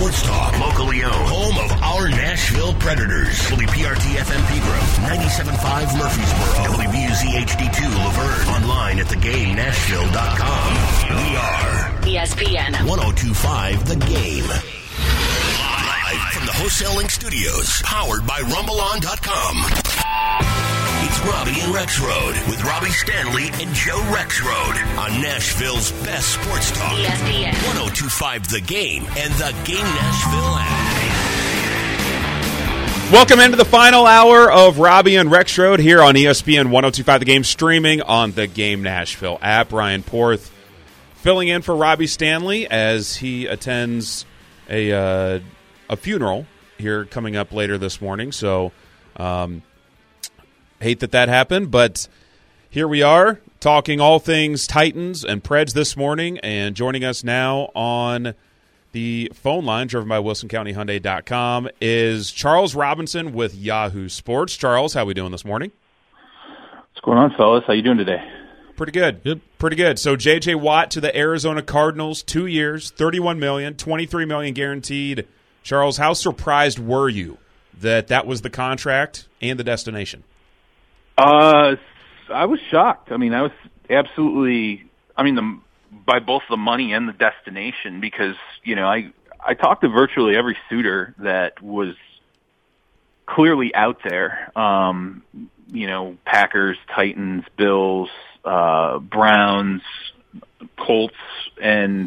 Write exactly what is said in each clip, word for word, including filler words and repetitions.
sports talk, locally owned, home of our Nashville Predators. W P R T F M Pegram, ninety-seven point five Murfreesboro, W B U Z H D two Laverne, online at the game nashville dot com. We are E S P N one oh two point five The Game. Live from the Wholesale Link Studios, powered by rumble on dot com. It's Robbie and Rexrode with Robbie Stanley and Joe Rexrode on Nashville's best sports talk. E S P N one oh two point five The Game and the Game Nashville app. Welcome into the final hour of Robbie and Rexrode here on E S P N one oh two point five The Game, streaming on the Game Nashville app. Ryan Porth filling in for Robbie Stanley as he attends a uh, a funeral here coming up later this morning. So, um, hate that that happened, but here we are talking all things Titans and Preds this morning, and joining us now on the phone line, driven by Wilson County Hyundai dot com, is Charles Robinson with Yahoo Sports. Charles, how are we doing this morning? What's going on, fellas? How you doing today? Pretty good. Good. Pretty good. So J J. Watt to the Arizona Cardinals, two years, thirty-one million dollars, twenty-three million dollars guaranteed. Charles, how surprised were you that that was the contract and the destination? Uh, I was shocked. I mean, I was absolutely, I mean, the, by both the money and the destination, because, you know, I, I talked to virtually every suitor that was clearly out there. Um, you know, Packers, Titans, Bills, uh, Browns, Colts, and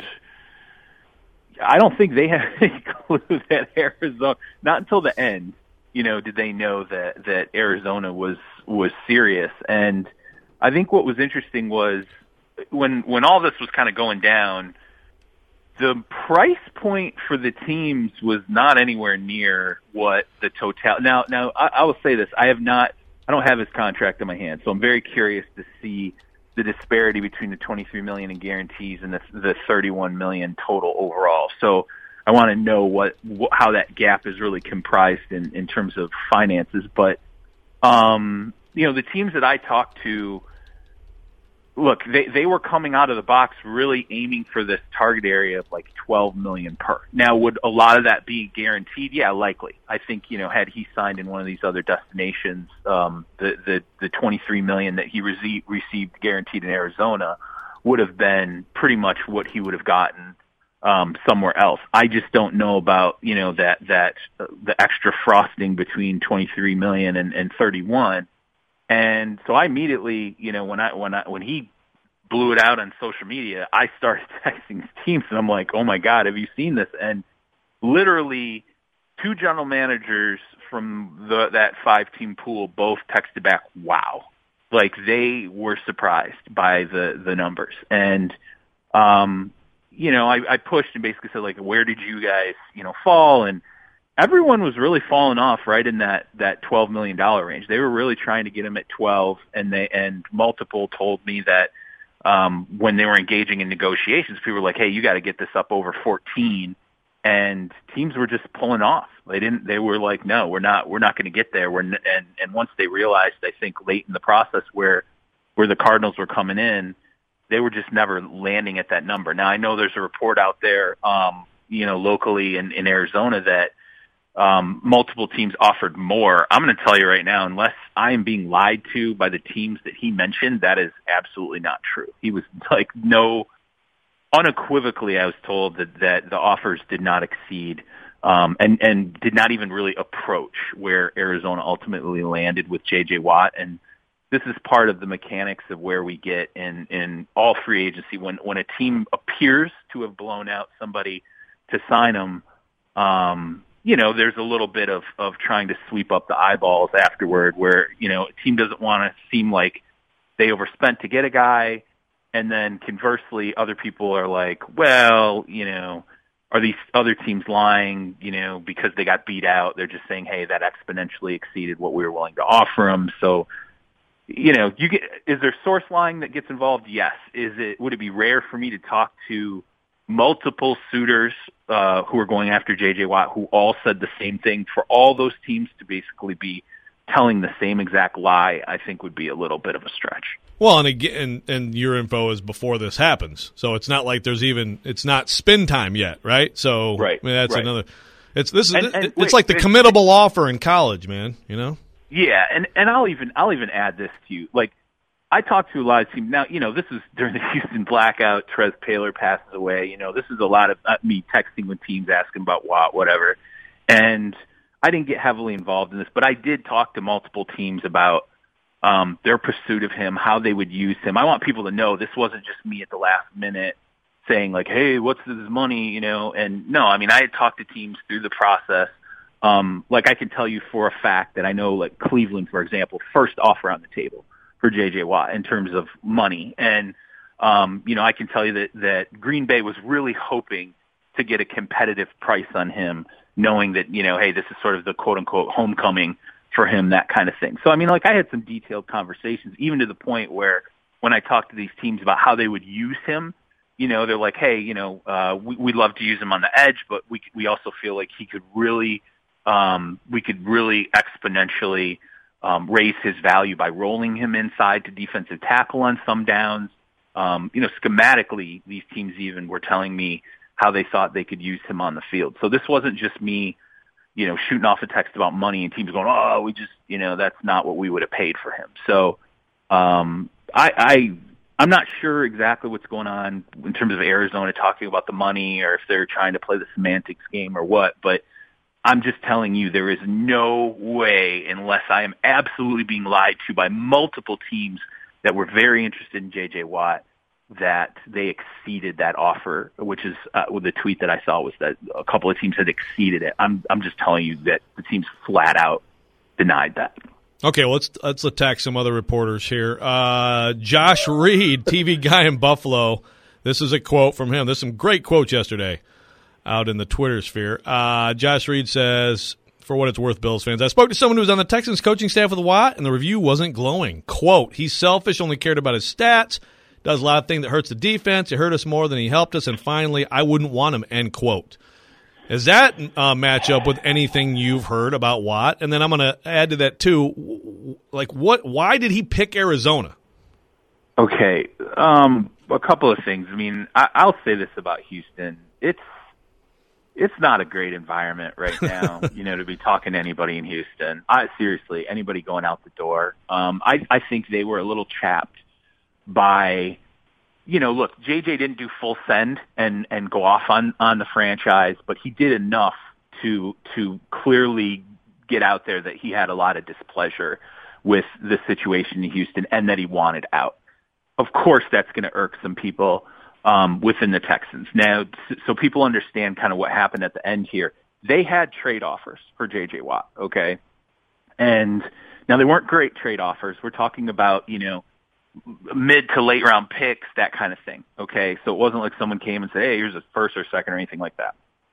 I don't think they had any clue that Arizona, not until the end, you know, did they know that, that Arizona was, was serious. And I think what was interesting was when, when all this was kind of going down, the price point for the teams was not anywhere near what the total. Now, now I, I will say this. I have not, I don't have his contract in my hand, so I'm very curious to see the disparity between the twenty-three million dollars in guarantees and the, the thirty-one million dollars total overall. So I want to know what, what how that gap is really comprised in, in terms of finances. But, um, you know, the teams that I talked to, look, they, they were coming out of the box really aiming for this target area of like twelve million dollars per. Now, would a lot of that be guaranteed? Yeah, likely. I think, you know, had he signed in one of these other destinations, um, the, the, the twenty-three million dollars that he rece- received guaranteed in Arizona would have been pretty much what he would have gotten um, somewhere else. I just don't know about, you know, that, that, uh, the extra frosting between twenty-three million dollars and, and thirty-one. And so I immediately, you know, when I when I when he blew it out on social media, I started texting his teams, and I'm like, "Oh my God, have you seen this?" And literally, two general managers from the that five-team pool both texted back, "Wow!" Like they were surprised by the the numbers. And um, you know, I, I pushed and basically said, like, "Where did you guys, you know, fall?" And everyone was really falling off right in that, that twelve million dollars range. They were really trying to get him at twelve, and they, and multiple told me that, um, when they were engaging in negotiations, people were like, "Hey, you got to get this up over fourteen." And teams were just pulling off. They didn't, they were like, "No, we're not, we're not going to get there." We're, and, and once they realized, I think late in the process where, where the Cardinals were coming in, they were just never landing at that number. Now I know there's a report out there, um, you know, locally in, in Arizona that, Um, multiple teams offered more. I'm going to tell you right now, unless I am being lied to by the teams that he mentioned, that is absolutely not true. He was like, no, unequivocally, I was told that, that the offers did not exceed, um, and, and did not even really approach where Arizona ultimately landed with J J. Watt. And this is part of the mechanics of where we get in, in all free agency. When, when a team appears to have blown out somebody to sign them, um, you know, there's a little bit of, of trying to sweep up the eyeballs afterward where, you know, a team doesn't want to seem like they overspent to get a guy. And then conversely, other people are like, well, you know, are these other teams lying, you know, because they got beat out? They're just saying, hey, that exponentially exceeded what we were willing to offer them. So, you know, you get, is there source lying that gets involved? Yes. Is it, would it be rare for me to talk to multiple suitors uh, who are going after J J. Watt who all said the same thing? For all those teams to basically be telling the same exact lie, I think would be a little bit of a stretch. Well, and again, and, and your info is before this happens, so it's not like there's even it's not spin time yet, right? So right, I mean, that's right. another. It's this is and, and it's wait, like the wait, committable offer in college, man. You know. Yeah, and and I'll even I'll even add this to you. Like, I talked to a lot of teams. Now, you know, this is during the Houston blackout. Trez Paylor passes away. You know, this is a lot of uh, me texting with teams asking about Watt, whatever. And I didn't get heavily involved in this, but I did talk to multiple teams about um, their pursuit of him, how they would use him. I want people to know this wasn't just me at the last minute saying like, "Hey, what's this money?" You know, and no, I mean, I had talked to teams through the process. Um, like I can tell you for a fact that I know, like Cleveland, for example, first offer on the table for J J Watt in terms of money. And, um, you know, I can tell you that, that Green Bay was really hoping to get a competitive price on him, knowing that, you know, hey, this is sort of the quote unquote homecoming for him, that kind of thing. So, I mean, like I had some detailed conversations, even to the point where when I talked to these teams about how they would use him, you know, they're like, hey, you know, uh, we, we'd love to use him on the edge, but we, we also feel like he could really, um, we could really exponentially, Um, raise his value by rolling him inside to defensive tackle on some downs. Um, you know, schematically, these teams even were telling me how they thought they could use him on the field. So this wasn't just me, you know, shooting off a text about money and teams going, oh, we just, you know, that's not what we would have paid for him. So um, I, I, I'm not sure exactly what's going on in terms of Arizona talking about the money or if they're trying to play the semantics game or what, but I'm just telling you, there is no way, unless I am absolutely being lied to by multiple teams that were very interested in J J Watt, that they exceeded that offer, which is uh, the tweet that I saw was that a couple of teams had exceeded it. I'm I'm just telling you that the teams flat out denied that. Okay, well, let's let's attack some other reporters here. Uh, Josh Reed, T V guy in Buffalo. This is a quote from him. There's some great quotes yesterday out in the Twitter sphere. Uh, Josh Reed says, for what it's worth, Bills fans, I spoke to someone who was on the Texans coaching staff with Watt, and the review wasn't glowing. Quote, he's selfish, only cared about his stats, does a lot of things that hurts the defense, he hurt us more than he helped us, and finally, I wouldn't want him, end quote. Does that uh, match up with anything you've heard about Watt? And then I'm going to add to that, too, like, what? Why did he pick Arizona? Okay, um, a couple of things. I mean, I, I'll say this about Houston. It's It's not a great environment right now, you know, to be talking to anybody in Houston. I, seriously, anybody going out the door. Um, I, I think they were a little chapped by, you know, look, J J didn't do full send and, and go off on, on the franchise, but he did enough to to clearly get out there that he had a lot of displeasure with the situation in Houston and that he wanted out. Of course, that's going to irk some people Um, within the Texans. Now, so people understand kind of what happened at the end here. They had trade offers for J J Watt, okay? And now they weren't great trade offers. We're talking about, you know, mid to late round picks, that kind of thing, okay? So it wasn't like someone came and said, hey, here's a first or second or anything like that.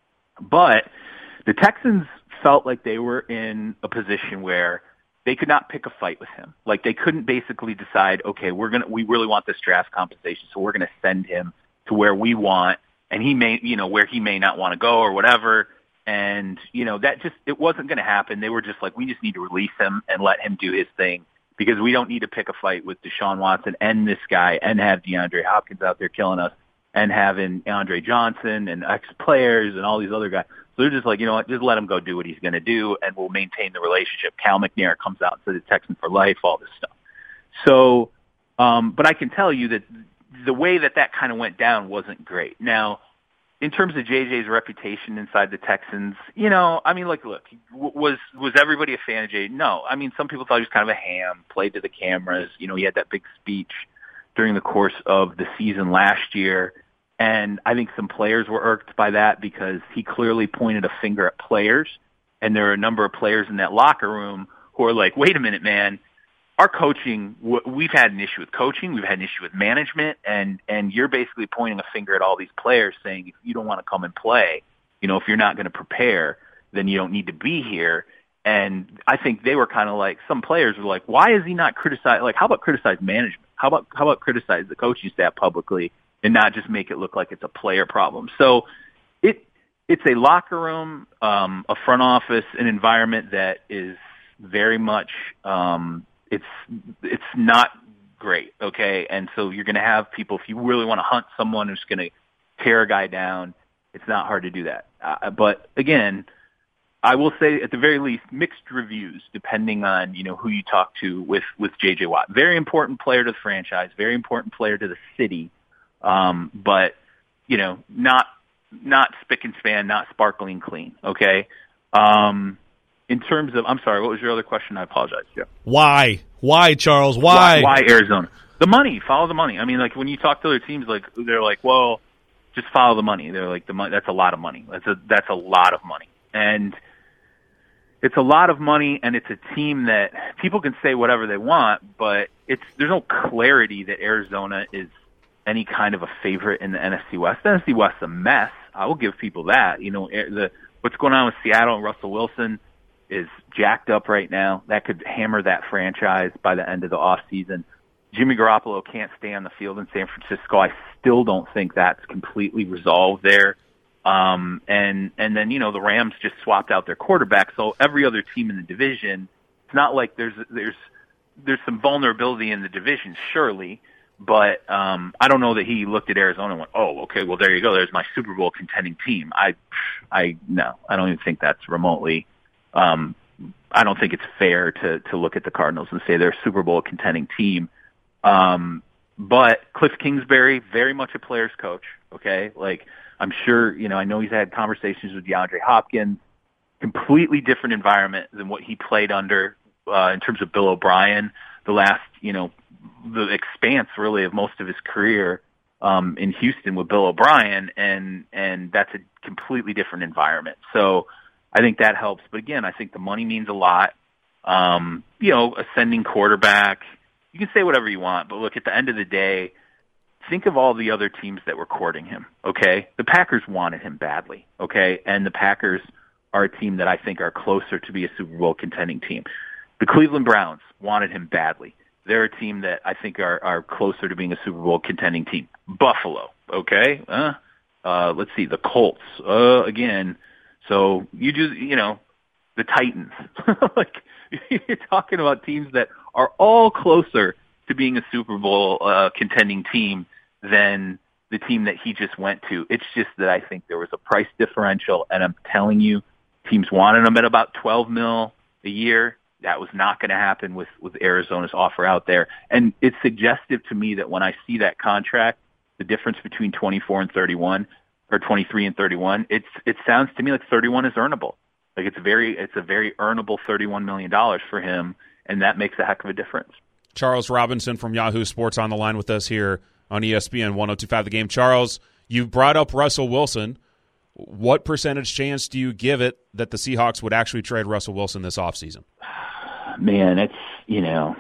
But the Texans felt like they were in a position where they could not pick a fight with him. Like they couldn't basically decide, okay, we're gonna, we really want this draft compensation, so we're gonna send him to where we want, and he may, you know, where he may not want to go or whatever. And, you know, that just, it wasn't going to happen. They were just like, we just need to release him and let him do his thing because we don't need to pick a fight with Deshaun Watson and this guy and have DeAndre Hopkins out there killing us and having Andre Johnson and ex-players and all these other guys. So they're just like, you know what, just let him go do what he's going to do and we'll maintain the relationship. Cal McNair comes out and says it's Texan for life, all this stuff. So, um, but I can tell you that the way that that kind of went down wasn't great. Now, in terms of J J's reputation inside the Texans, you know, I mean, like, look, was was everybody a fan of J J? No. I mean, some people thought he was kind of a ham, played to the cameras. You know, he had that big speech during the course of the season last year, and I think some players were irked by that because he clearly pointed a finger at players, and there are a number of players in that locker room who are like, wait a minute, man. Our coaching, we've had an issue with coaching, we've had an issue with management, and, and you're basically pointing a finger at all these players saying, if you don't want to come and play, you know, if you're not going to prepare, then you don't need to be here. And I think they were kind of like, some players were like, why is he not criticized? Like, how about criticize management? How about, how about criticize the coaching staff publicly and not just make it look like it's a player problem? So it, it's a locker room, um, a front office, an environment that is very much, um, It's it's not great, okay? And so you're going to have people, if you really want to hunt someone who's going to tear a guy down, it's not hard to do that. Uh, but, again, I will say at the very least mixed reviews depending on, you know, who you talk to with, with J J. Watt. Very important player to the franchise, very important player to the city, um, but, you know, not not spick and span, not sparkling clean, okay? Um, in terms of – I'm sorry, what was your other question? I apologize, Jeff. Why? Why, Charles? Why? Why, why Arizona? The money. Follow the money. I mean, like when you talk to other teams, like they're like, well, just follow the money. They're like, the money, that's a lot of money. That's a, that's a lot of money. And – it's a lot of money, and it's a team that people can say whatever they want, but it's there's no clarity that Arizona is any kind of a favorite in the N F C West. The N F C West is a mess. I will give people that. You know, the what's going on with Seattle and Russell Wilson is jacked up right now. That could hammer that franchise by the end of the offseason. Jimmy Garoppolo can't stay on the field in San Francisco. I still don't think that's completely resolved there. Um, and, and then, you know, the Rams just swapped out their quarterback. So every other team in the division, it's not like there's, there's, there's some vulnerability in the division, surely. But, um, I don't know that he looked at Arizona and went, oh, okay, well, there you go. There's my Super Bowl contending team. I, I, no, I don't even think that's remotely, um, I don't think it's fair to, to look at the Cardinals and say they're a Super Bowl contending team. Um, but Cliff Kingsbury, very much a player's coach. Okay. Like, I'm sure, you know, I know he's had conversations with DeAndre Hopkins, completely different environment than what he played under uh, in terms of Bill O'Brien, the last, you know, the expanse really of most of his career um, in Houston with Bill O'Brien, and and that's a completely different environment. So I think that helps. But again, I think the money means a lot. Um, you know, ascending quarterback, you can say whatever you want, but look, at the end of the day, think of all the other teams that were courting him, okay? The Packers wanted him badly, okay? And the Packers are a team that I think are closer to be a Super Bowl contending team. The Cleveland Browns wanted him badly. They're a team that I think are, are closer to being a Super Bowl contending team. Buffalo, okay? Uh, uh, let's see, the Colts, uh, again. So you just, you know, the Titans. Like, you're talking about teams that are all closer to being a Super Bowl uh, contending team than the team that he just went to. It's just that I think there was a price differential, and I'm telling you, teams wanted him at about twelve mil a year. That was not going to happen with, with Arizona's offer out there. And it's suggestive to me that when I see that contract, the difference between twenty-four and thirty-one, or twenty-three and thirty-one, it's it sounds to me like thirty-one is earnable. Like it's very it's a very earnable thirty-one million dollars for him, and that makes a heck of a difference. Charles Robinson from Yahoo Sports on the line with us here on E S P N one oh two point five The Game. Charles, you brought up Russell Wilson. What percentage chance do you give it that the Seahawks would actually trade Russell Wilson this offseason? Man, it's, you know,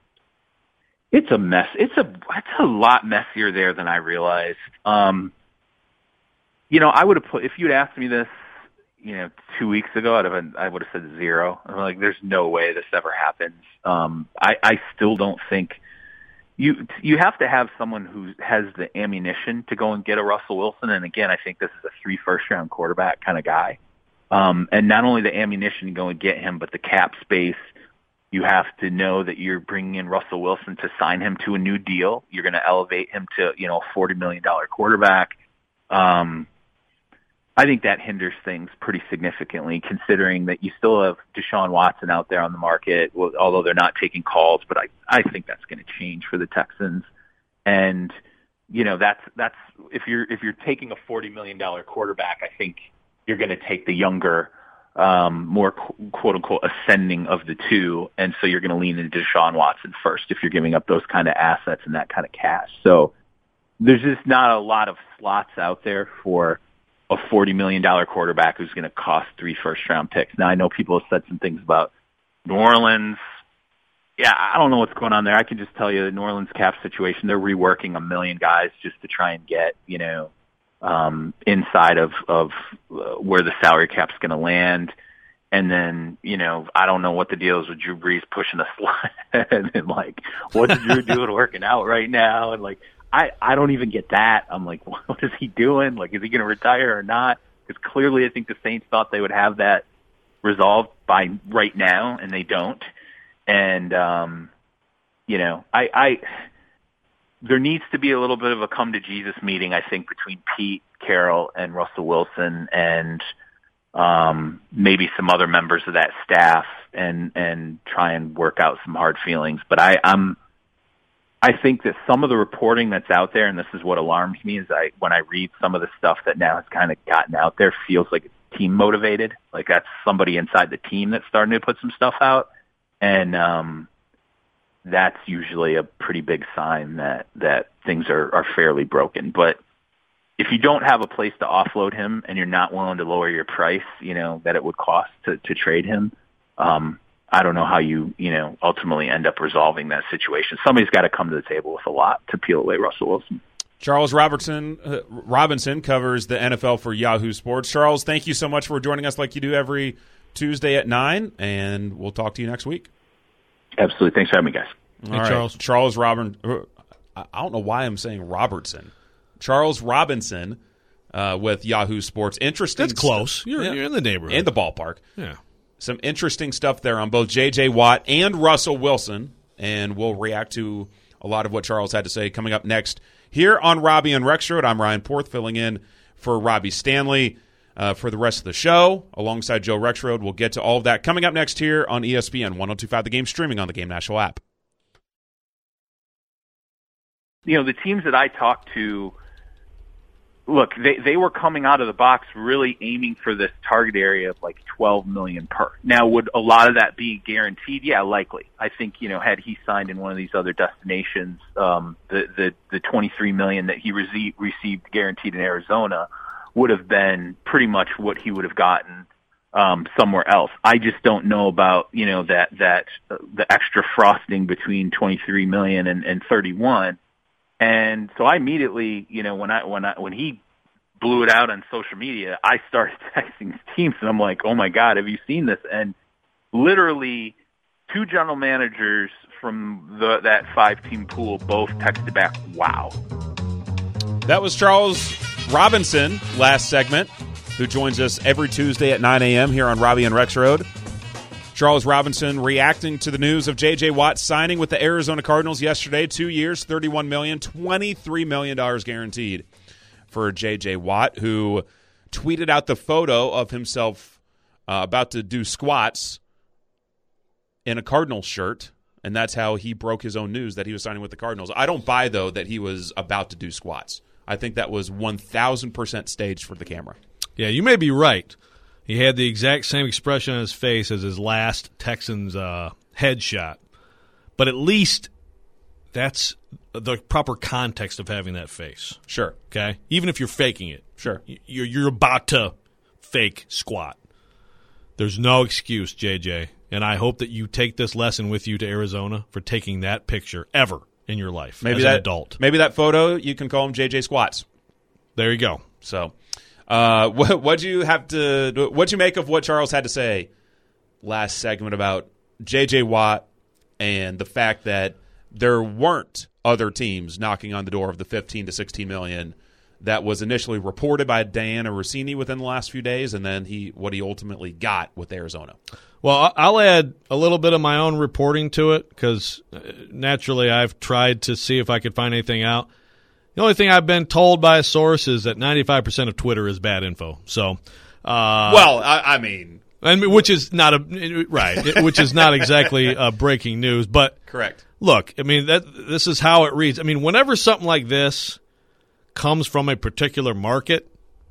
it's a mess. It's a it's a lot messier there than I realized. Um, you know, I would have put, if you'd asked me this, you know, two weeks ago, I'd have been, I would have said zero. I'm like, there's no way this ever happens. Um, I, I still don't think you you have to have someone who has the ammunition to go and get a Russell Wilson. And again, I think this is a three first round quarterback kind of guy. Um, and not only the ammunition to go and get him, but the cap space. You have to know that you're bringing in Russell Wilson to sign him to a new deal. You're going to elevate him to, you know, a forty million dollars quarterback. Um, I think that hinders things pretty significantly, considering that you still have Deshaun Watson out there on the market, although they're not taking calls. But I, I think that's going to change for the Texans. And, you know, that's that's if you're if you're taking a forty million dollars quarterback, I think you're going to take the younger, um, more quote unquote ascending of the two, and so you're going to lean into Deshaun Watson first if you're giving up those kind of assets and that kind of cash. So there's just not a lot of slots out there for a forty million dollars quarterback who's going to cost three first-round picks. Now, I know people have said some things about New Orleans. Yeah, I don't know what's going on there. I can just tell you the New Orleans cap situation, they're reworking a million guys just to try and get, you know, um, inside of, of uh, where the salary cap's going to land. And then, you know, I don't know what the deal is with Drew Brees pushing a sled and, like, what's Drew doing working out right now? And, like, I, I don't even get that. I'm like, what is he doing? Like, is he going to retire or not? Because clearly I think the Saints thought they would have that resolved by right now, and they don't. And, um, you know, I, I there needs to be a little bit of a come to Jesus meeting, I think, between Pete Carroll and Russell Wilson and um, maybe some other members of that staff, and and try and work out some hard feelings. But I, I'm I think that some of the reporting that's out there, and this is what alarms me, is I when I read some of the stuff that now has kind of gotten out there, feels like it's team motivated. Like that's somebody inside the team that's starting to put some stuff out, and um, that's usually a pretty big sign that that things are, are fairly broken. But if you don't have a place to offload him and you're not willing to lower your price, you know, that it would cost to, to trade him, um, I don't know how you, you know, ultimately end up resolving that situation. Somebody's got to come to the table with a lot to peel away Russell Wilson. Charles Robertson uh, Robinson covers the N F L for Yahoo Sports. Charles, thank you so much for joining us like you do every Tuesday at nine, and we'll talk to you next week. Absolutely. Thanks for having me, guys. Hey, All right. Charles. Charles Robin. I don't know why I'm saying Robertson. Charles Robinson uh, with Yahoo Sports. Interesting. That's close. Stuff. You're, Yeah. you're in the neighborhood. In the ballpark. Yeah. Some interesting stuff there on both J J. Watt and Russell Wilson, and we'll react to a lot of what Charles had to say coming up next here on Robbie and Rexroad. I'm Ryan Porth, filling in for Robbie Stanley uh, for the rest of the show, alongside Joe Rexroad. We'll get to all of that coming up next here on E S P N one oh two point five The Game, streaming on the Game Nashville app. You know, the teams that I talked to, look, they they were coming out of the box really aiming for this target area of like twelve million per. Now, would a lot of that be guaranteed? Yeah, likely. I think, you know, had he signed in one of these other destinations, um, the the the twenty-three million that he received received guaranteed in Arizona would have been pretty much what he would have gotten um, somewhere else. I just don't know about, you know, that that uh, the extra frosting between twenty-three million and, and thirty-one. And so I immediately, you know, when I when I when he blew it out on social media, I started texting teams, and I'm like, "Oh my God, have you seen this?" And literally, two general managers from the that five-team pool both texted back, "Wow." That was Charles Robinson last segment, who joins us every Tuesday at nine a.m. here on Robbie and Rexroad. Charles Robinson reacting to the news of J J. Watt signing with the Arizona Cardinals yesterday. Two years, thirty-one million dollars, twenty-three million dollars guaranteed for J J. Watt, who tweeted out the photo of himself uh, about to do squats in a Cardinals shirt, and that's how he broke his own news that he was signing with the Cardinals. I don't buy, though, that he was about to do squats. I think that was one thousand percent staged for the camera. Yeah, you may be right. He had the exact same expression on his face as his last Texans uh, headshot. But at least that's the proper context of having that face. Sure. Okay? Even if you're faking it. Sure. You're, you're about to fake squat. There's no excuse, J J. And I hope that you take this lesson with you to Arizona for taking that picture ever in your life maybe as that, an adult. Maybe that photo, you can call him J J Squats. There you go. So... Uh, what what'd you have to? What'd you make of what Charles had to say last segment about J J. Watt and the fact that there weren't other teams knocking on the door of the fifteen to sixteen million that was initially reported by Diana Rossini within the last few days, and then he what he ultimately got with Arizona? Well, I'll add a little bit of my own reporting to it because naturally I've tried to see if I could find anything out. The only thing I've been told by a source is that ninety-five percent of Twitter is bad info. So, uh, well, I, I mean, and which is not a right, which is not exactly uh, breaking news. But correct. Look, I mean that this is how it reads. I mean, whenever something like this comes from a particular market,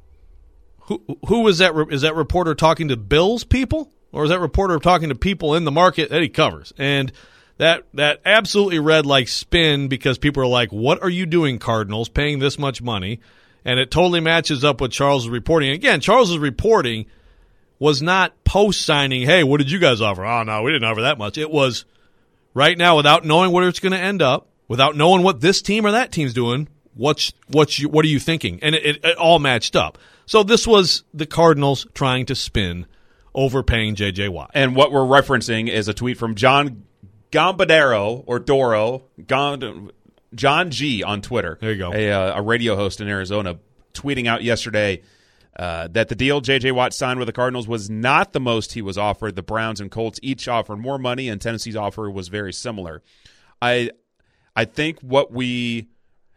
who who is that? Is that reporter talking to Bills people, or is that reporter talking to people in the market that he covers? And That that absolutely read like spin because people are like, what are you doing, Cardinals, paying this much money? And it totally matches up with Charles' reporting. And again, Charles' reporting was not post-signing, hey, what did you guys offer? Oh, no, we didn't offer that much. It was right now, without knowing where it's going to end up, without knowing what this team or that team's doing, what's, what's you, what are you thinking? And it, it, it all matched up. So this was the Cardinals trying to spin overpaying J J. Watt. And what we're referencing is a tweet from John Gambadero or Doro, Gond, John G on Twitter. There you go. A, uh, a radio host in Arizona tweeting out yesterday uh, that the deal J J. Watt signed with the Cardinals was not the most he was offered. The Browns and Colts each offered more money, and Tennessee's offer was very similar. I I think what we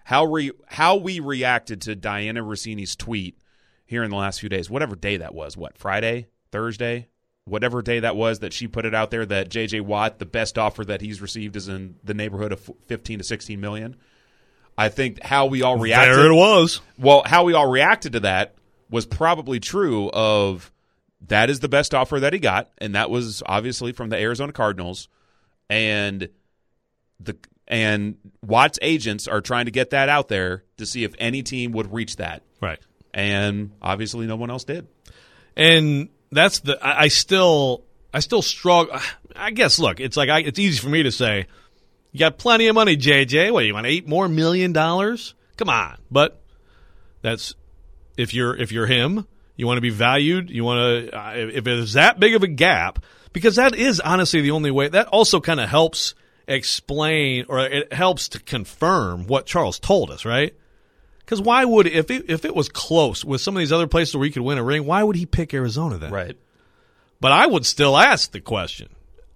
how re, how we reacted to Diana Rossini's tweet here in the last few days, whatever day that was, what, Friday, Thursday, whatever day that was that she put it out there that J J. Watt, the best offer that he's received is in the neighborhood of fifteen to sixteen million. I think how we all reacted. There it was. Well, how we all reacted to that was probably true of that is the best offer that he got, and that was obviously from the Arizona Cardinals. And the and Watt's agents are trying to get that out there to see if any team would reach that. Right. And obviously no one else did. And that's the I, I still I still struggle. I guess look, it's like I, it's easy for me to say, you got plenty of money, J J. What, you want eight more million dollars? Come on. But that's if you're if you're him, you want to be valued. You want to uh, if there's that big of a gap, because that is honestly the only way. That also kind of helps explain, or it helps to confirm what Charles told us, right? Because why would if it, if it was close with some of these other places where he could win a ring, why would he pick Arizona then? Right. But I would still ask the question.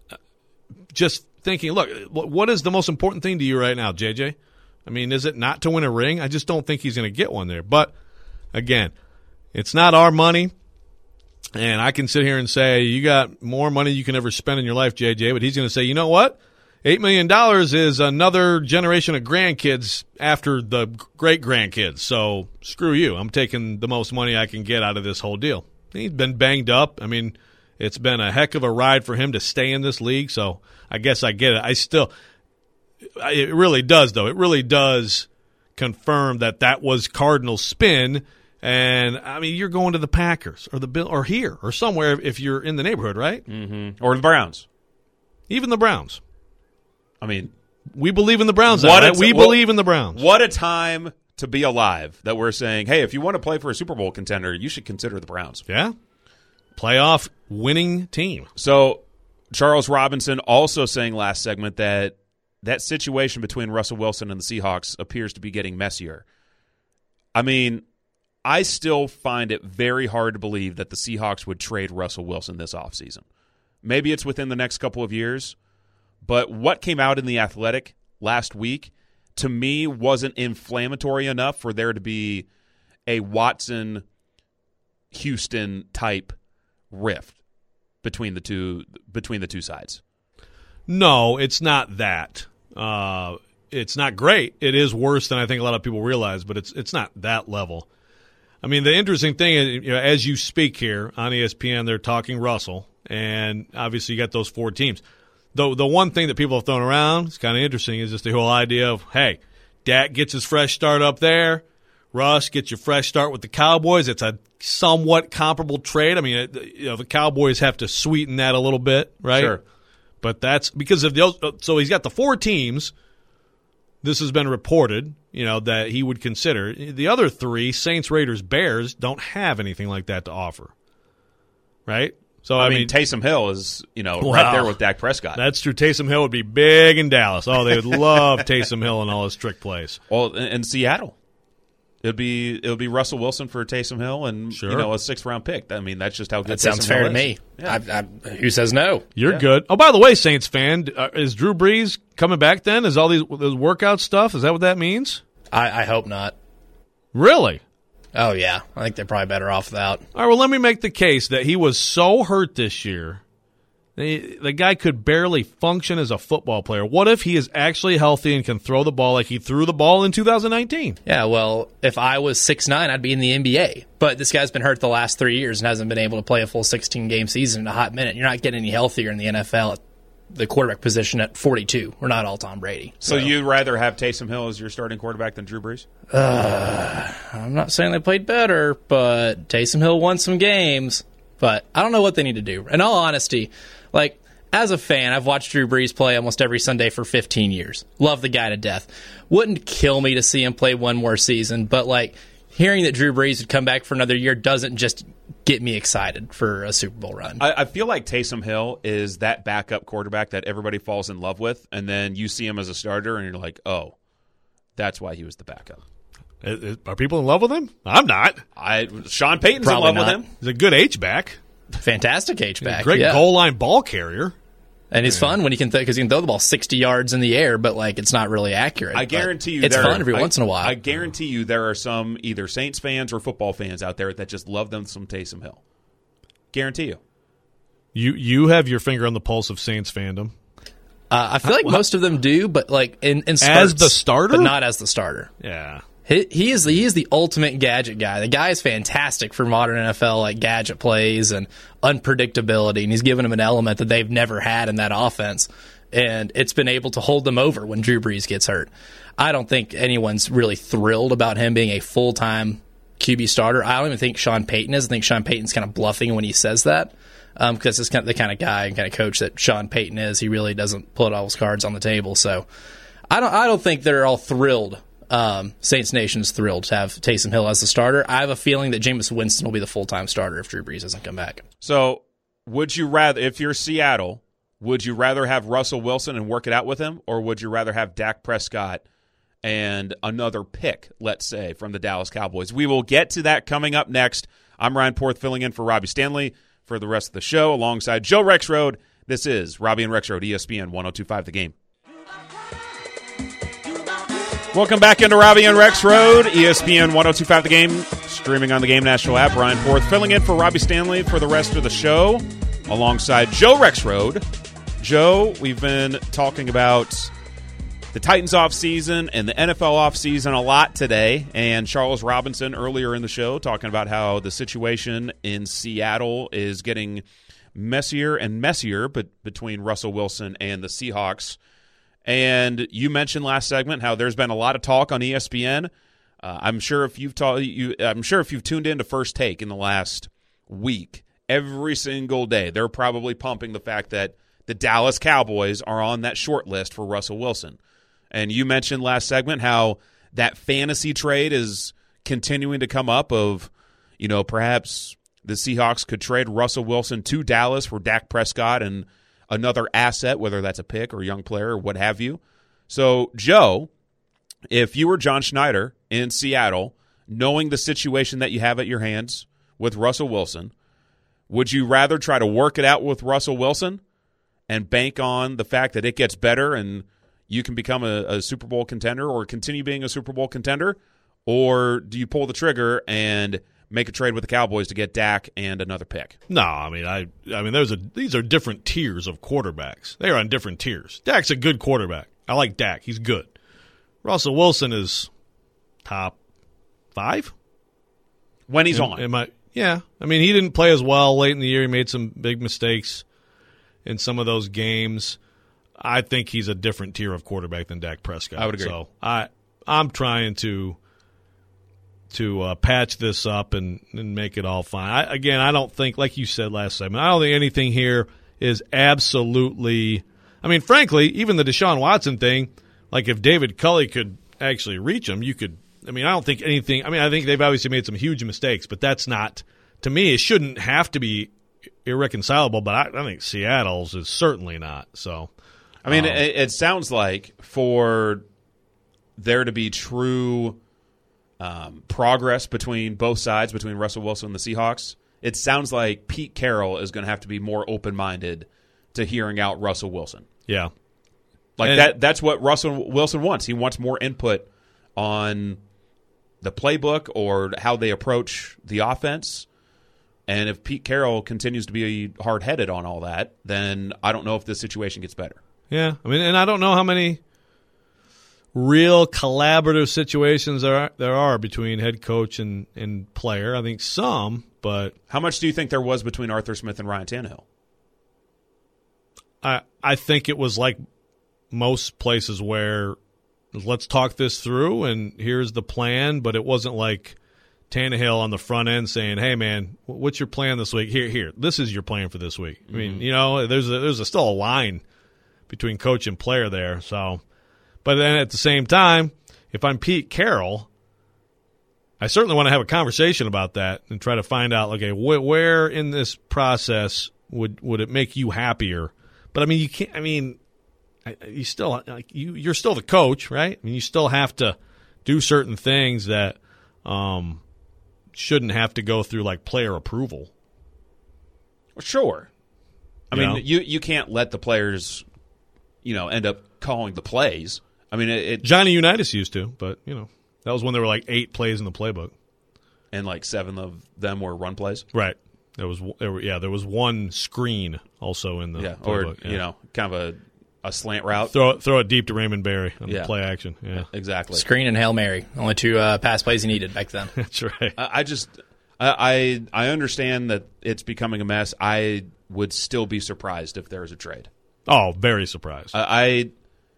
Just thinking, look, what is the most important thing to you right now, J J? I mean, is it not to win a ring? I just don't think he's going to get one there. But, again, it's not our money. And I can sit here and say, you got more money you can ever spend in your life, J J. But he's going to say, you know what? eight million dollars is another generation of grandkids after the great-grandkids. So screw you. I'm taking the most money I can get out of this whole deal. He's been banged up. I mean, it's been a heck of a ride for him to stay in this league, so I guess I get it. I still – it really does, though. It really does confirm that that was Cardinals' spin. And, I mean, you're going to the Packers or the Bill or here or somewhere if you're in the neighborhood, right? Mm-hmm. Or the Browns. Even the Browns. I mean, we believe in the Browns. Now, what right? t- We well, believe in the Browns. What a time to be alive that we're saying, hey, if you want to play for a Super Bowl contender, you should consider the Browns. Yeah. Playoff winning team. So Charles Robinson also saying last segment that that situation between Russell Wilson and the Seahawks appears to be getting messier. I mean, I still find it very hard to believe that the Seahawks would trade Russell Wilson this offseason. Maybe it's within the next couple of years. But what came out in The Athletic last week, to me, wasn't inflammatory enough for there to be a Watson-Houston type rift between the two between the two sides. No, it's not that. Uh, it's not great. It is worse than I think a lot of people realize, but it's it's not that level. I mean, the interesting thing is, you know, as you speak here on E S P N, they're talking Russell, and obviously you got those four teams. The, the one thing that people have thrown around, it's kind of interesting, is just the whole idea of, hey, Dak gets his fresh start up there. Russ gets your fresh start with the Cowboys. It's a somewhat comparable trade. I mean, it, you know, the Cowboys have to sweeten that a little bit, right? Sure. But that's because of the – so he's got the four teams. This has been reported, you know, that he would consider. The other three, Saints, Raiders, Bears, don't have anything like that to offer, right? So I, I mean, mean, Taysom Hill is, you know, wow. right there with Dak Prescott. That's true. Taysom Hill would be big in Dallas. Oh, they would love Taysom Hill and all his trick plays. Well, in, in Seattle, it'd be it would be Russell Wilson for Taysom Hill and sure. you know a sixth round pick. I mean, that's just how good. That sounds Taysom fair Hill to is. me. Yeah. I, I, who says no? You're Yeah. good. Oh, by the way, Saints fan, uh, is Drew Brees coming back then? Is all these, those workout stuff? Is that what that means? I, I hope not. Really? Oh, yeah. I think they're probably better off without. All right, well, let me make the case that he was so hurt this year, the, the guy could barely function as a football player. What if he is actually healthy and can throw the ball like he threw the ball in two thousand nineteen? Yeah, well, if I was six nine, I'd be in the N B A. But this guy's been hurt the last three years and hasn't been able to play a full sixteen-game season in a hot minute. You're not getting any healthier in the N F L at the quarterback position at forty-two. We're not all Tom Brady. So, so you'd rather have Taysom Hill as your starting quarterback than Drew Brees? Uh, I'm not saying they played better, but Taysom Hill won some games. But I don't know what they need to do. In all honesty, like, as a fan, I've watched Drew Brees play almost every Sunday for fifteen years. Love the guy to death. Wouldn't kill me to see him play one more season, but, like, hearing that Drew Brees would come back for another year doesn't just get me excited for a Super Bowl run. I, I feel like Taysom Hill is that backup quarterback that everybody falls in love with, and then you see him as a starter, and you're like, oh, that's why he was the backup. Are people in love with him? I'm not. I Sean Payton's Probably in love not. with him. He's a good H-back. Fantastic H-back. Great yeah. goal line ball carrier. And it's yeah. fun when you can because th- you can throw the ball sixty yards in the air, but like it's not really accurate. I guarantee you, it's there fun are, every I, once in a while. I guarantee you, there are some either Saints fans or football fans out there that just love them some Taysom Hill. Guarantee you. You you have your finger on the pulse of Saints fandom. Uh, I feel like most of them do, but like in, in spurts, as the starter, but not as the starter. Yeah, he, he is he is the ultimate gadget guy. The guy is fantastic for modern N F L, like gadget plays and unpredictability, and he's given them an element that they've never had in that offense, and it's been able to hold them over when Drew Brees gets hurt. I don't think anyone's really thrilled about him being a full time Q B starter. I don't even think Sean Payton is. I think Sean Payton's kind of bluffing when he says that. Um, because it's kind of the kind of guy and kind of coach that Sean Payton is. He really doesn't put all his cards on the table. So I don't I don't think they're all thrilled. Um, Saints Nation's thrilled to have Taysom Hill as the starter. I have a feeling that Jameis Winston will be the full-time starter if Drew Brees doesn't come back. So would you rather, if you're Seattle, would you rather have Russell Wilson and work it out with him, or would you rather have Dak Prescott and another pick, let's say, from the Dallas Cowboys? We will get to that coming up next. I'm Ryan Porth filling in for Robbie Stanley for the rest of the show alongside Joe Rexrode. This is Robbie and Rexrode, E S P N one oh two point five The Game. Welcome back into Robbie and Rexrode, E S P N one oh two point five The Game, streaming on the Game National app. Ryan Porth filling in for Robbie Stanley for the rest of the show alongside Joe Rexrode. Joe, we've been talking about the Titans offseason and the N F L offseason a lot today, and Charles Robinson earlier in the show talking about how the situation in Seattle is getting messier and messier but between Russell Wilson and the Seahawks. And you mentioned last segment how there's been a lot of talk on E S P N. Uh, I'm sure if you've ta- you, I'm sure if you've tuned into First Take in the last week, every single day they're probably pumping the fact that the Dallas Cowboys are on that short list for Russell Wilson. And you mentioned last segment how that fantasy trade is continuing to come up of, you know, perhaps the Seahawks could trade Russell Wilson to Dallas for Dak Prescott and another asset, whether that's a pick or a young player or what have you. So, Joe, if you were John Schneider in Seattle, knowing the situation that you have at your hands with Russell Wilson, would you rather try to work it out with Russell Wilson and bank on the fact that it gets better and you can become a, a Super Bowl contender or continue being a Super Bowl contender? Or do you pull the trigger and make a trade with the Cowboys to get Dak and another pick? No, I mean, I I mean, there's a these are different tiers of quarterbacks. They are on different tiers. Dak's a good quarterback. I like Dak. He's good. Russell Wilson is top five? When he's am, on. Am I, yeah. I mean, he didn't play as well late in the year. He made some big mistakes in some of those games. I think he's a different tier of quarterback than Dak Prescott. I would agree. So I, I'm trying to to uh, patch this up and, and make it all fine. I, again, I don't think, like you said last segment, I don't think anything here is absolutely – I mean, frankly, even the Deshaun Watson thing, like if David Culley could actually reach him, you could – I mean, I don't think anything – I mean, I think they've obviously made some huge mistakes, but that's not – to me, it shouldn't have to be irreconcilable, but I, I think Seattle's is certainly not. So – I mean, um, it, it sounds like for there to be true um, progress between both sides, between Russell Wilson and the Seahawks, it sounds like Pete Carroll is going to have to be more open-minded to hearing out Russell Wilson. Yeah. Like and, that. That's what Russell Wilson wants. He wants more input on the playbook or how they approach the offense. And if Pete Carroll continues to be hard-headed on all that, then I don't know if this situation gets better. Yeah, I mean, and I don't know how many real collaborative situations there are, there are between head coach and, and player. I think some, but how much do you think there was between Arthur Smith and Ryan Tannehill? I I think it was like most places where let's talk this through and here's the plan, but it wasn't like Tannehill on the front end saying, "Hey, man, what's your plan this week? Here, here, this is your plan for this week." Mm-hmm. I mean, you know, there's a, there's a, still a line between coach and player there. So, but then at the same time, if I'm Pete Carroll, I certainly want to have a conversation about that and try to find out, okay, wh- where in this process would would it make you happier? But I mean, you can't. I mean, you still like you you're still the coach, right? I mean, you still have to do certain things that um, shouldn't have to go through like player approval. Sure. I You mean, know? you you can't let the players, you know, end up calling the plays. I mean, it, it Johnny Unitas used to, but you know that was when there were like eight plays in the playbook. and like seven of them were run plays. Right. There was there were, yeah there was one screen also in the Yeah, or playbook. you know, kind of a, a slant route. throw it throw it deep to Raymond Berry on Yeah. the play action. Yeah, Exactly. Screen and Hail Mary. Only two uh, pass plays he needed back then. that's right. I, I just I I I understand that it's becoming a mess. I would still be surprised if there was a trade. Oh, very surprised. I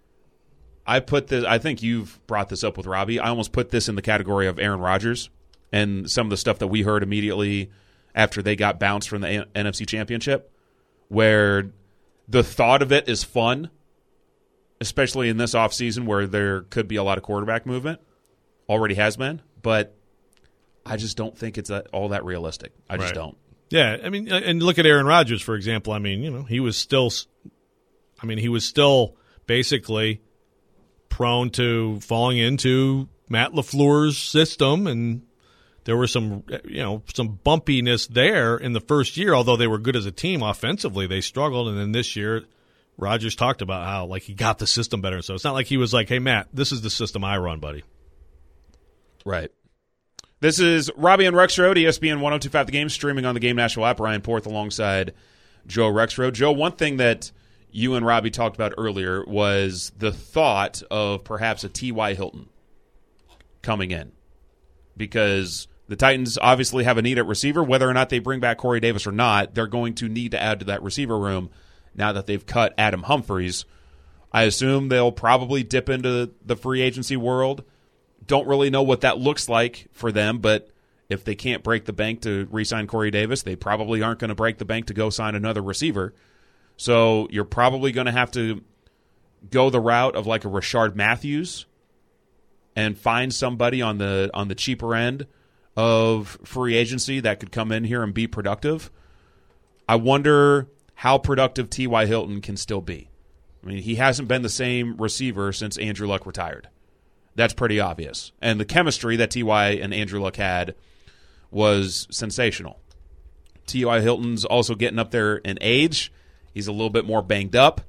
I put this. I think you've brought this up with Robbie. I almost put this in the category of Aaron Rodgers and some of the stuff that we heard immediately after they got bounced from the N F C Championship, where the thought of it is fun, especially in this offseason where there could be a lot of quarterback movement. Already has been, but I just don't think it's that, all that realistic. I just Right. don't. Yeah, I mean, and look at Aaron Rodgers, for example. I mean, you know, he was still, I mean, he was still basically prone to falling into Matt LaFleur's system, and there were some, you know, some bumpiness there in the first year. Although they were good as a team offensively, they struggled, and then this year, Rodgers talked about how like he got the system better. So it's not like he was like, "Hey, Matt, this is the system I run, buddy." Right. This is Robbie and Rexroad, E S P N one oh two point five The Game, streaming on the Game Nashville app. Ryan Porth alongside Joe Rexroad. Joe, one thing that you and Robbie talked about earlier was the thought of perhaps a T Y. Hilton coming in, because the Titans obviously have a need at receiver. Whether or not they bring back Corey Davis or not, they're going to need to add to that receiver room now that they've cut Adam Humphries. I assume they'll probably dip into the free agency world. Don't really know what that looks like for them, but if they can't break the bank to re-sign Corey Davis, they probably aren't going to break the bank to go sign another receiver. So you're probably going to have to go the route of like a Rashard Matthews and find somebody on the on the cheaper end of free agency that could come in here and be productive. I wonder how productive T Y. Hilton can still be. I mean, he hasn't been the same receiver since Andrew Luck retired. That's pretty obvious. And the chemistry that T Y and Andrew Luck had was sensational. T Y. Hilton's also getting up there in age. He's a little bit more banged up.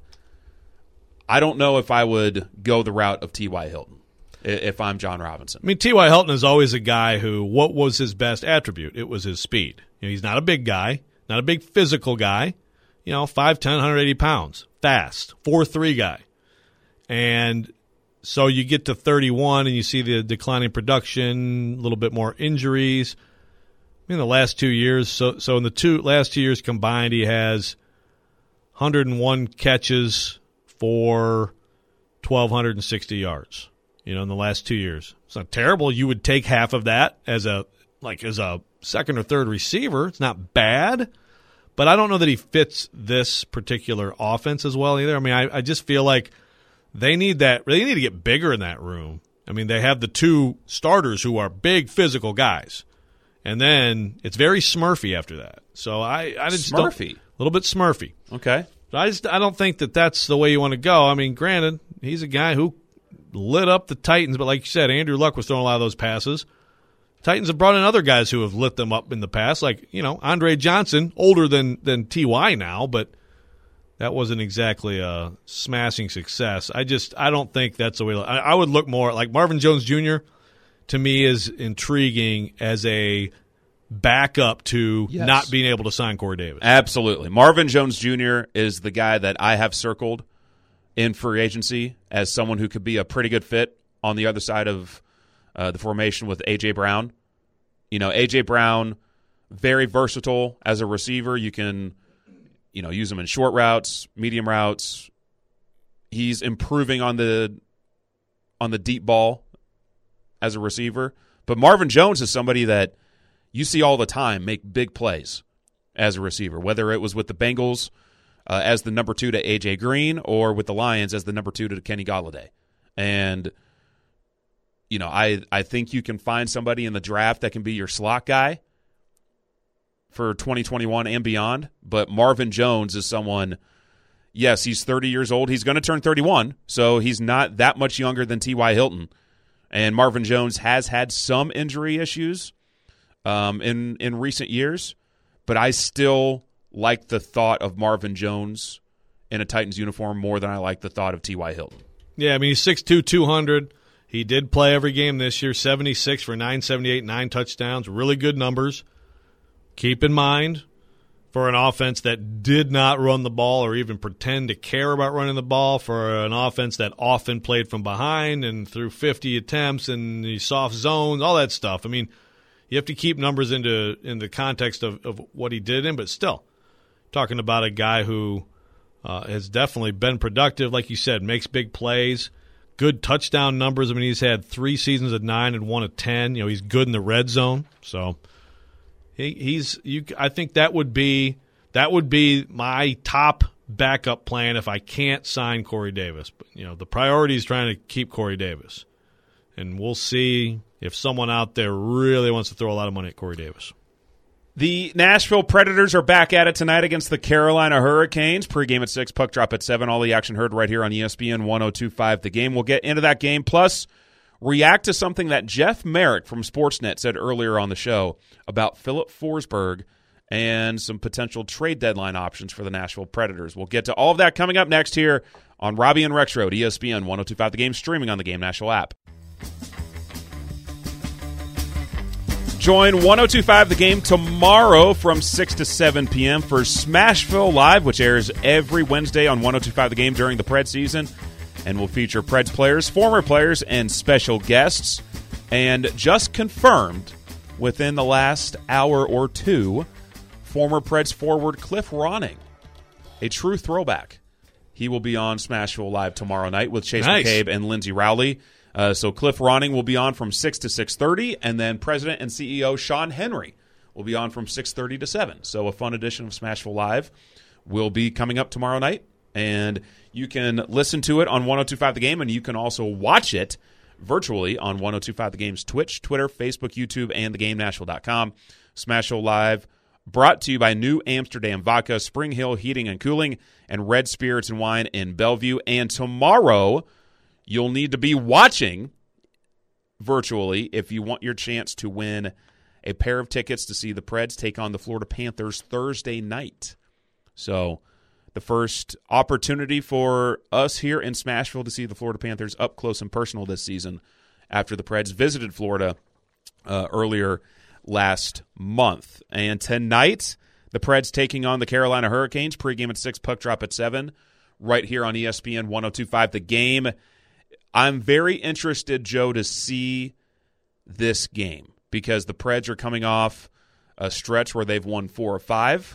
I don't know if I would go the route of T Y. Hilton if I'm John Robinson. I mean, T Y. Hilton is always a guy who, what was his best attribute? It was his speed. You know, he's not a big guy, not a big physical guy. You know, five ten, one hundred eighty pounds, fast, four three guy. And so you get to thirty-one and you see the declining production, a little bit more injuries. I mean, the last two years, so so in the two last two years combined, he has one hundred one catches for one thousand two hundred sixty yards. You know, in the last two years, it's not terrible. You would take half of that as a like as a second or third receiver. It's not bad, but I don't know that he fits this particular offense as well either. I mean, I, I just feel like they need that. They need to get bigger in that room. I mean, they have the two starters who are big physical guys, and then it's very Smurfy after that. So I, I just don't, Smurfy? a little bit Smurfy. Okay. I just I don't think that that's the way you want to go. I mean, granted, he's a guy who lit up the Titans, but like you said, Andrew Luck was throwing a lot of those passes. Titans have brought in other guys who have lit them up in the past, like, you know, Andre Johnson, older than than T Y now, but that wasn't exactly a smashing success. I just I don't think that's the way. I, I would look more like Marvin Jones Junior To me, is intriguing as a backup to Yes. not being able to sign Corey Davis. Absolutely. Marvin Jones Junior is the guy that I have circled in free agency as someone who could be a pretty good fit on the other side of uh, the formation with A J. Brown. You know, A J. Brown, very versatile as a receiver. You can, you know, use him in short routes, medium routes. He's improving on the on the deep ball as a receiver. But Marvin Jones is somebody that you see all the time make big plays as a receiver, whether it was with the Bengals uh, as the number two to A J. Green or with the Lions as the number two to Kenny Golladay. And, you know, I, I think you can find somebody in the draft that can be your slot guy for twenty twenty-one and beyond. But Marvin Jones is someone, yes, he's thirty years old. He's going to turn thirty-one, so he's not that much younger than T Y. Hilton. And Marvin Jones has had some injury issues um, in, in recent years, but I still like the thought of Marvin Jones in a Titans uniform more than I like the thought of T Y. Hilton. Yeah, I mean, he's six two, two hundred. He did play every game this year, seventy-six for nine seventy-eight, nine touchdowns, really good numbers. Keep in mind, for an offense that did not run the ball or even pretend to care about running the ball, for an offense that often played from behind and threw fifty attempts and the soft zones, all that stuff. I mean, you have to keep numbers into in the context of, of what he did in, but still, talking about a guy who uh, has definitely been productive, like you said, makes big plays, good touchdown numbers. I mean, he's had three seasons of nine and one of ten. You know, he's good in the red zone, so he, he's. You, I think that would be that would be my top backup plan if I can't sign Corey Davis. But you know, the priority is trying to keep Corey Davis, and we'll see if someone out there really wants to throw a lot of money at Corey Davis. The Nashville Predators are back at it tonight against the Carolina Hurricanes. Pre-game at six, puck drop at seven. All the action heard right here on E S P N one oh two point five The Game. We'll get into that game, plus react to something that Jeff Merrick from Sportsnet said earlier on the show about Philip Forsberg and some potential trade deadline options for the Nashville Predators. We'll get to all of that coming up next here on Robbie and Rex Road, E S P N one oh two point five The Game, streaming on the Game Nashville app. Join one oh two point five The Game tomorrow from six to seven p.m. for Smashville Live, which airs every Wednesday on one oh two point five The Game during the Preds season, and will feature Preds players, former players, and special guests. And just confirmed within the last hour or two, former Preds forward Cliff Ronning, a true throwback. He will be on Smashville Live tomorrow night with Chase Nice. McCabe and Lindsey Rowley. Uh, so Cliff Ronning will be on from six to six thirty, and then President and C E O Sean Henry will be on from six thirty to seven. So a fun edition of Smashville Live will be coming up tomorrow night, and you can listen to it on one oh two point five The Game, and you can also watch it virtually on one oh two point five The Game's Twitch, Twitter, Facebook, YouTube, and the game nashville dot com. Smashville Live brought to you by New Amsterdam Vodka, Spring Hill Heating and Cooling, and Red Spirits and Wine in Bellevue. And tomorrow, you'll need to be watching virtually if you want your chance to win a pair of tickets to see the Preds take on the Florida Panthers Thursday night. So the first opportunity for us here in Smashville to see the Florida Panthers up close and personal this season after the Preds visited Florida uh, earlier last month. And tonight, the Preds taking on the Carolina Hurricanes. Pre-game at six, puck drop at seven, right here on E S P N one oh two point five The Game. I'm very interested, Joe, to see this game because the Preds are coming off a stretch where they've won four or five.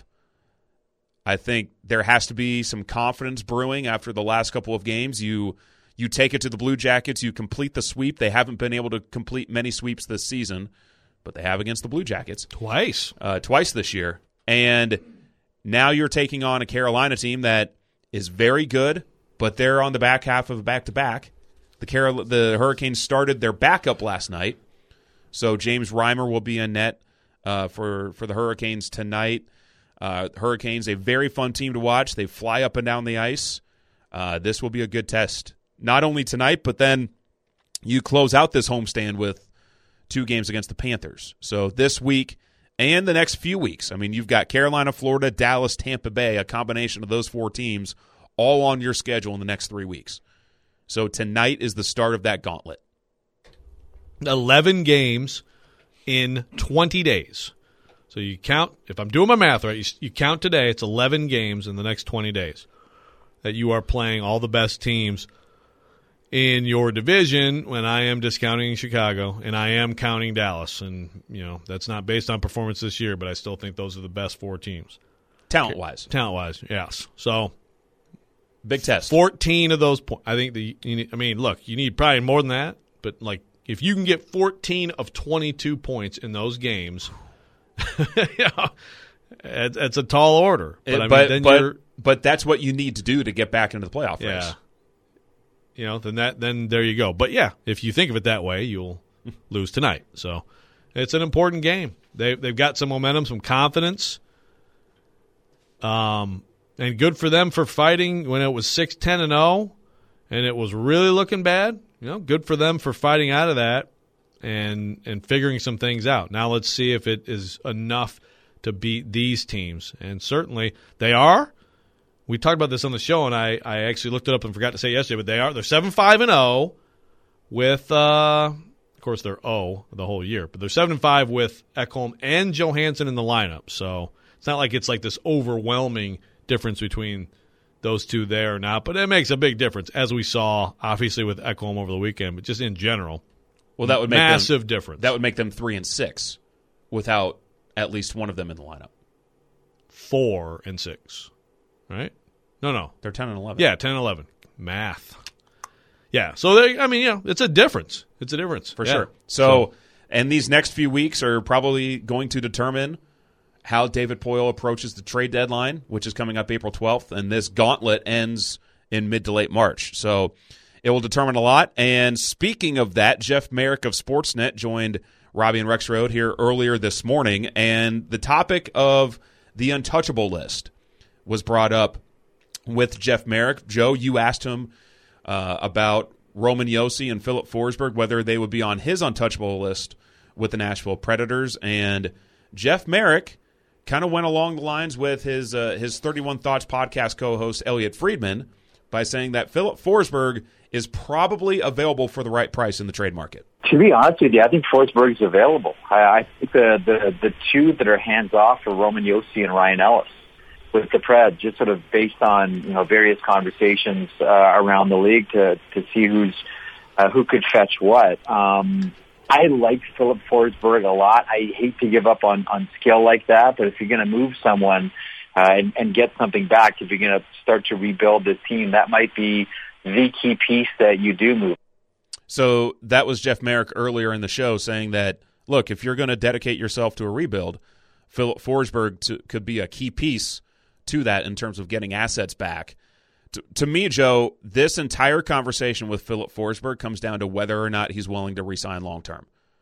I think there has to be some confidence brewing after the last couple of games. You you take it to the Blue Jackets, you complete the sweep. They haven't been able to complete many sweeps this season, but they have against the Blue Jackets. Twice. Uh, twice this year. And now you're taking on a Carolina team that is very good, but they're on the back half of a back-to-back. The Carol- the Hurricanes started their backup last night, so James Reimer will be in net uh, for, for the Hurricanes tonight. Uh, Hurricanes, a very fun team to watch. They fly up and down the ice. Uh, this will be a good test, not only tonight, but then you close out this homestand with two games against the Panthers. So this week and the next few weeks, I mean, you've got Carolina, Florida, Dallas, Tampa Bay, a combination of those four teams all on your schedule in the next three weeks. So tonight is the start of that gauntlet. eleven games in twenty days. So you count, if I'm doing my math right, you, you count today, it's eleven games in the next twenty days that you are playing all the best teams in your division when I am discounting Chicago and I am counting Dallas. And, you know, that's not based on performance this year, but I still think those are the best four teams. Talent-wise. Talent-wise, yes. So big test. fourteen of those points. I think the. You need, I mean, look, you need probably more than that, but like if you can get fourteen of twenty-two points in those games, yeah, it's, it's a tall order. But it, I mean, but then but, you're, but that's what you need to do to get back into the playoff yeah, race. you know, then that then there you go. But yeah, if you think of it that way, you'll lose tonight. So it's an important game. They they've got some momentum, some confidence. Um. And good for them for fighting when it was six ten and oh, and it was really looking bad. You know, good for them for fighting out of that and and figuring some things out. Now let's see if it is enough to beat these teams. And certainly they are. We talked about this on the show, and I, I actually looked it up and forgot to say yesterday, but they are. They're seven five and oh with, uh, of course, they're oh the whole year, but they're seven and five with Ekholm and Johansson in the lineup. So it's not like it's like this overwhelming difference between those two there or not, but it makes a big difference, as we saw, obviously, with Ekholm over the weekend, but just in general. Well, that would make massive them, difference. That would make them three and six without at least one of them in the lineup. Four and six, right? No, no, they're ten and eleven. Yeah, ten and eleven. Math. Yeah, so they, I mean, you know, it's a difference. It's a difference for yeah. sure. So, and these next few weeks are probably going to determine how David Poile approaches the trade deadline, which is coming up April twelfth, and this gauntlet ends in mid to late March. So it will determine a lot. And speaking of that, Jeff Merrick of Sportsnet joined Robbie and Rexroad here earlier this morning, and the topic of the untouchable list was brought up with Jeff Merrick. Joe, you asked him uh, about Roman Josi and Philip Forsberg, whether they would be on his untouchable list with the Nashville Predators, and Jeff Merrick kind of went along the lines with his uh, his thirty-one Thoughts podcast co-host Elliot Friedman by saying that Philip Forsberg is probably available for the right price in the trade market. To be honest with you, I think Forsberg is available. I, I think the, the the two that are hands off are Roman Josi and Ryan Ellis with the Preds, just sort of based on you know various conversations uh, around the league to to see who's uh, who could fetch what. Um, I like Philip Forsberg a lot. I hate to give up on, on skill like that, but if you're going to move someone uh, and, and get something back, if you're going to start to rebuild this team, that might be the key piece that you do move. So that was Jeff Merrick earlier in the show saying that, look, if you're going to dedicate yourself to a rebuild, Philip Forsberg to, could be a key piece to that in terms of getting assets back. To, to me, Joe, this entire conversation with Philip Forsberg comes down to whether or not he's willing to re-sign long-term.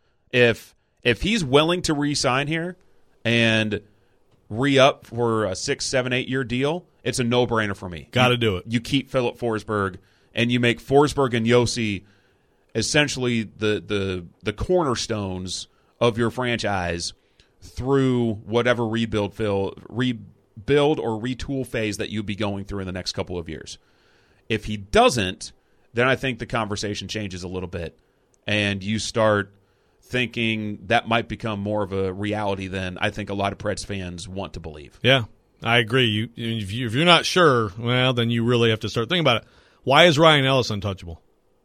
If if he's willing to re-sign here and re-up for a six, seven, eight-year deal, it's a no-brainer for me. Got to do it. You keep Philip Forsberg, and you make Forsberg and Josi essentially the the the cornerstones of your franchise through whatever rebuild fill rebuild build or retool phase that you'd be going through in the next couple of years. If he doesn't, then I think the conversation changes a little bit, and you start thinking that might become more of a reality than I think a lot of Preds fans want to believe. Yeah, I agree. You, if, you, if you're not sure, well, then you really have to start thinking about it. Why is Ryan Ellis untouchable?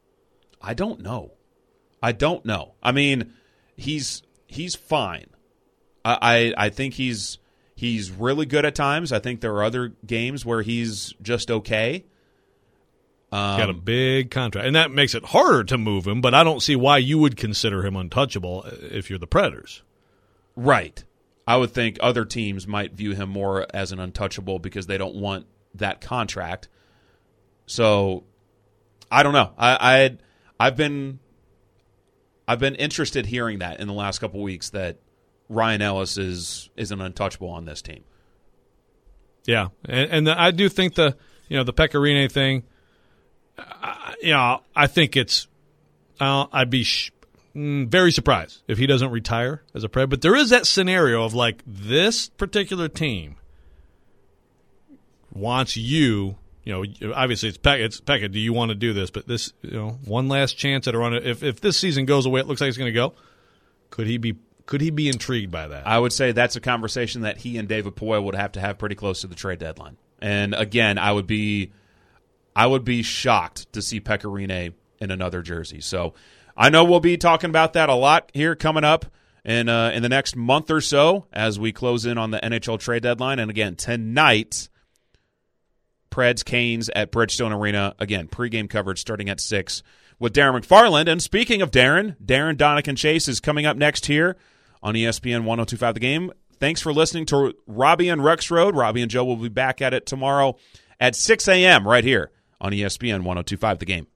I don't know. I don't know. I mean, he's he's fine. I I, I think he's He's really good at times. I think there are other games where he's just okay. Um, Got a big contract, and that makes it harder to move him, but I don't see why you would consider him untouchable if you're the Predators. Right. I would think other teams might view him more as an untouchable because they don't want that contract. So, I don't know. I, I I've been I've been interested hearing that in the last couple of weeks that Ryan Ellis is is an untouchable on this team. Yeah, and, and the, I do think the you know the Pekka Rinne thing. Uh, you know, I think it's. Uh, I'd be sh- mm, very surprised if he doesn't retire as a Pred. But there is that scenario of like this particular team wants you. You know, obviously it's Pekka. It's Pekka. Do you want to do this? But this, you know, one last chance at a run. If if this season goes away, it looks like it's going to go. Could he be? Could he be intrigued by that? I would say that's a conversation that he and David Poile would have to have pretty close to the trade deadline. And again, I would be, I would be shocked to see Pekka Rinne in another jersey. So I know we'll be talking about that a lot here coming up in uh, in the next month or so as we close in on the N H L trade deadline. And again, tonight, Preds Canes at Bridgestone Arena. Again, pregame coverage starting at six with Darren McFarland. And speaking of Darren, Darren Donican Chase is coming up next here on E S P N one oh two point five The Game. Thanks for listening to Robbie and Rexroad. Robbie and Joe will be back at it tomorrow at six a.m. right here on E S P N one oh two point five The Game.